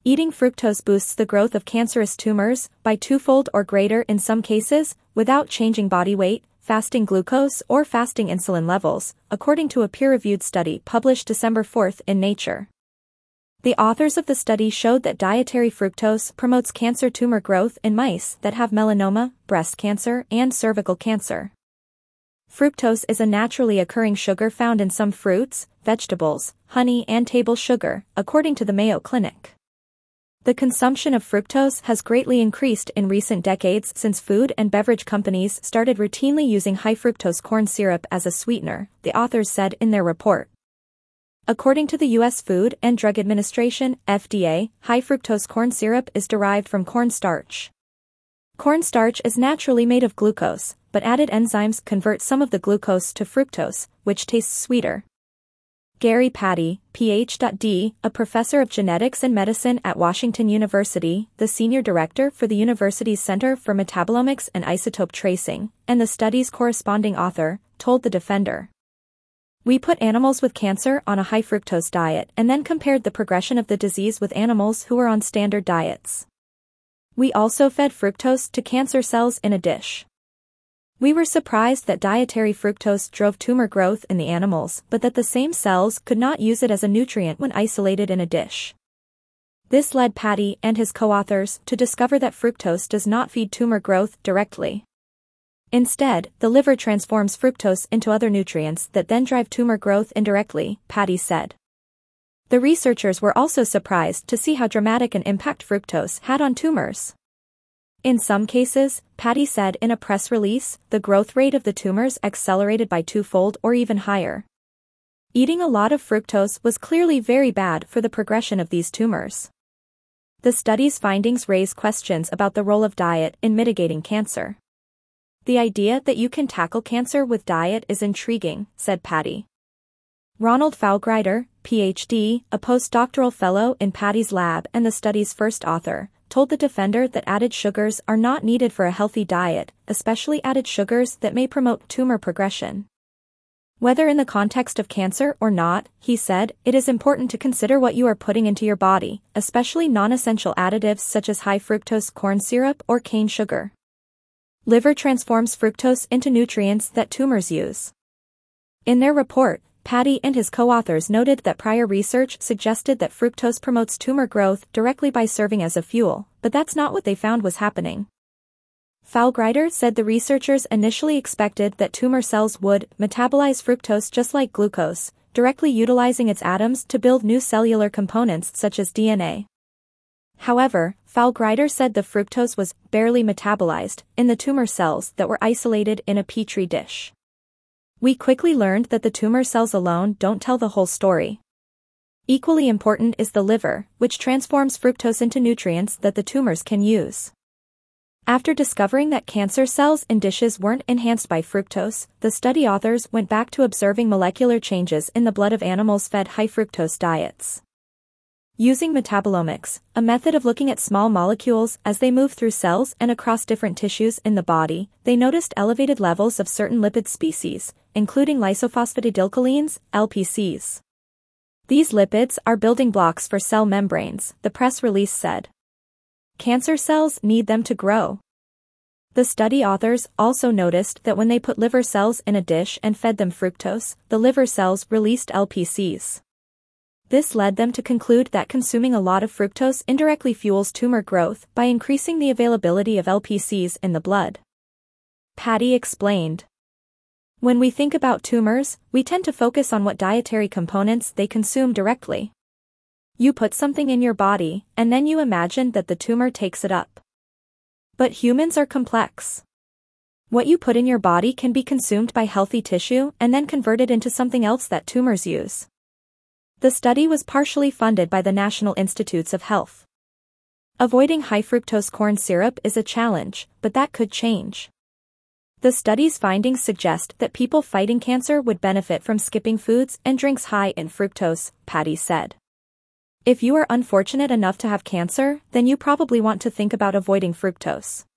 Eating fructose boosts the growth of cancerous tumors by twofold or greater in some cases, without changing body weight, fasting glucose, or fasting insulin levels, according to a peer-reviewed study published December 4 in Nature. The authors of the study showed that dietary fructose promotes cancer tumor growth in mice that have melanoma, breast cancer, and cervical cancer. Fructose is a naturally occurring sugar found in some fruits, vegetables, honey, and table sugar, according to the Mayo Clinic. The consumption of fructose has greatly increased in recent decades since food and beverage companies started routinely using high-fructose corn syrup as a sweetener, the authors said in their report. According to the U.S. Food and Drug Administration, FDA, high-fructose corn syrup is derived from corn starch. Corn starch is naturally made of glucose, but added enzymes convert some of the glucose to fructose, which tastes sweeter. Gary Patti, Ph.D., a professor of genetics and medicine at Washington University, the senior director for the university's Center for Metabolomics and Isotope Tracing, and the study's corresponding author, told the Defender. We put animals with cancer on a high-fructose diet and then compared the progression of the disease with animals who were on standard diets. We also fed fructose to cancer cells in a dish. We were surprised that dietary fructose drove tumor growth in the animals, but that the same cells could not use it as a nutrient when isolated in a dish. This led Patti and his co-authors to discover that fructose does not feed tumor growth directly. Instead, the liver transforms fructose into other nutrients that then drive tumor growth indirectly, Patti said. The researchers were also surprised to see how dramatic an impact fructose had on tumors. In some cases, Patti said in a press release, the growth rate of the tumors accelerated by twofold or even higher. Eating a lot of fructose was clearly very bad for the progression of these tumors. The study's findings raise questions about the role of diet in mitigating cancer. The idea that you can tackle cancer with diet is intriguing, said Patti. Ronald Faulgreiter, Ph.D., a postdoctoral fellow in Patti's lab and the study's first author, told the Defender that added sugars are not needed for a healthy diet, especially added sugars that may promote tumor progression. Whether in the context of cancer or not, he said, it is important to consider what you are putting into your body, especially non-essential additives such as high-fructose corn syrup or cane sugar. Liver transforms fructose into nutrients that tumors use. In their report, Patti and his co-authors noted that prior research suggested that fructose promotes tumor growth directly by serving as a fuel, but that's not what they found was happening. Faulgreiter said the researchers initially expected that tumor cells would metabolize fructose just like glucose, directly utilizing its atoms to build new cellular components such as DNA. However, Faulgreiter said the fructose was barely metabolized in the tumor cells that were isolated in a petri dish. We quickly learned that the tumor cells alone don't tell the whole story. Equally important is the liver, which transforms fructose into nutrients that the tumors can use. After discovering that cancer cells in dishes weren't enhanced by fructose, the study authors went back to observing molecular changes in the blood of animals fed high-fructose diets. Using metabolomics, a method of looking at small molecules as they move through cells and across different tissues in the body, they noticed elevated levels of certain lipid species, including lysophosphatidylcholines, LPCs. These lipids are building blocks for cell membranes, the press release said. Cancer cells need them to grow. The study authors also noticed that when they put liver cells in a dish and fed them fructose, the liver cells released LPCs. This led them to conclude that consuming a lot of fructose indirectly fuels tumor growth by increasing the availability of LPCs in the blood. Patti explained. When we think about tumors, we tend to focus on what dietary components they consume directly. You put something in your body, and then you imagine that the tumor takes it up. But humans are complex. What you put in your body can be consumed by healthy tissue and then converted into something else that tumors use. The study was partially funded by the National Institutes of Health. Avoiding high-fructose corn syrup is a challenge, but that could change. The study's findings suggest that people fighting cancer would benefit from skipping foods and drinks high in fructose, Patti said. If you are unfortunate enough to have cancer, then you probably want to think about avoiding fructose.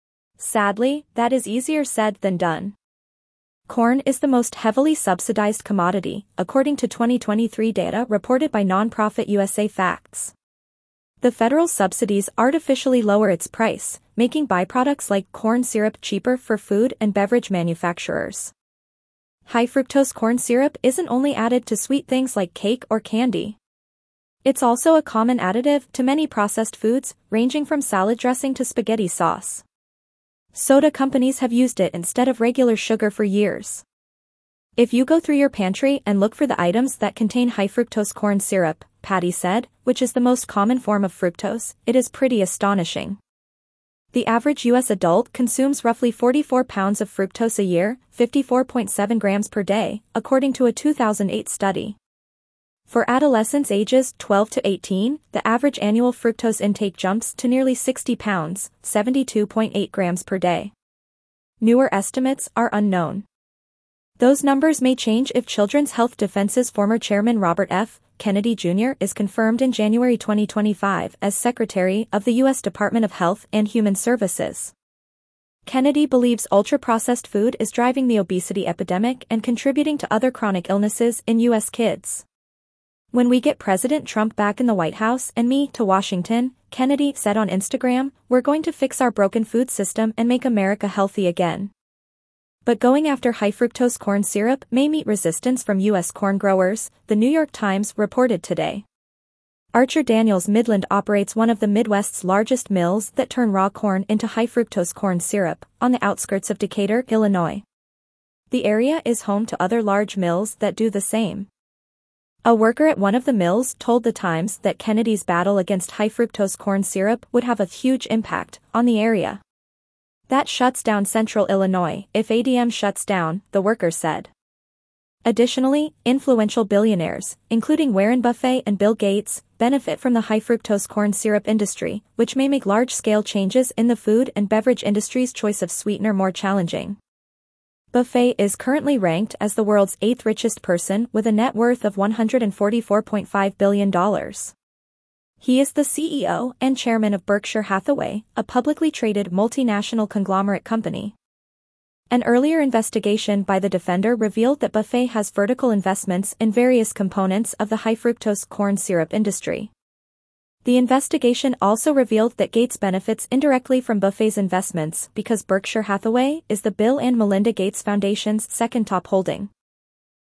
Sadly, that is easier said than done. Corn is the most heavily subsidized commodity, according to 2023 data reported by nonprofit USA Facts. The federal subsidies artificially lower its price, making byproducts like corn syrup cheaper for food and beverage manufacturers. High fructose corn syrup isn't only added to sweet things like cake or candy. It's also a common additive to many processed foods, ranging from salad dressing to spaghetti sauce. Soda companies have used it instead of regular sugar for years. If you go through your pantry and look for the items that contain high fructose corn syrup, Patty said, which is the most common form of fructose, it is pretty astonishing. The average U.S. adult consumes roughly 44 pounds of fructose a year, 54.7 grams per day, according to a 2008 study. For adolescents ages 12 to 18, the average annual fructose intake jumps to nearly 60 pounds, 72.8 grams per day. Newer estimates are unknown. Those numbers may change if Children's Health Defense's former chairman Robert F. Kennedy Jr. is confirmed in January 2025 as Secretary of the U.S. Department of Health and Human Services. Kennedy believes ultra-processed food is driving the obesity epidemic and contributing to other chronic illnesses in U.S. kids. When we get President Trump back in the White House and me to Washington, Kennedy said on Instagram, we're going to fix our broken food system and make America healthy again. But going after high fructose corn syrup may meet resistance from U.S. corn growers, the New York Times reported today. Archer Daniels Midland operates one of the Midwest's largest mills that turn raw corn into high fructose corn syrup, on the outskirts of Decatur, Illinois. The area is home to other large mills that do the same. A worker at one of the mills told the Times that Kennedy's battle against high fructose corn syrup would have a huge impact on the area. That shuts down central Illinois if ADM shuts down, the worker said. Additionally, influential billionaires, including Warren Buffett and Bill Gates, benefit from the high fructose corn syrup industry, which may make large-scale changes in the food and beverage industry's choice of sweetener more challenging. Buffett is currently ranked as the world's 8th richest person with a net worth of $144.5 billion. He is the CEO and chairman of Berkshire Hathaway, a publicly traded multinational conglomerate company. An earlier investigation by the Defender revealed that Buffett has vertical investments in various components of the high fructose corn syrup industry. The investigation also revealed that Gates benefits indirectly from Buffett's investments because Berkshire Hathaway is the Bill and Melinda Gates Foundation's second top holding.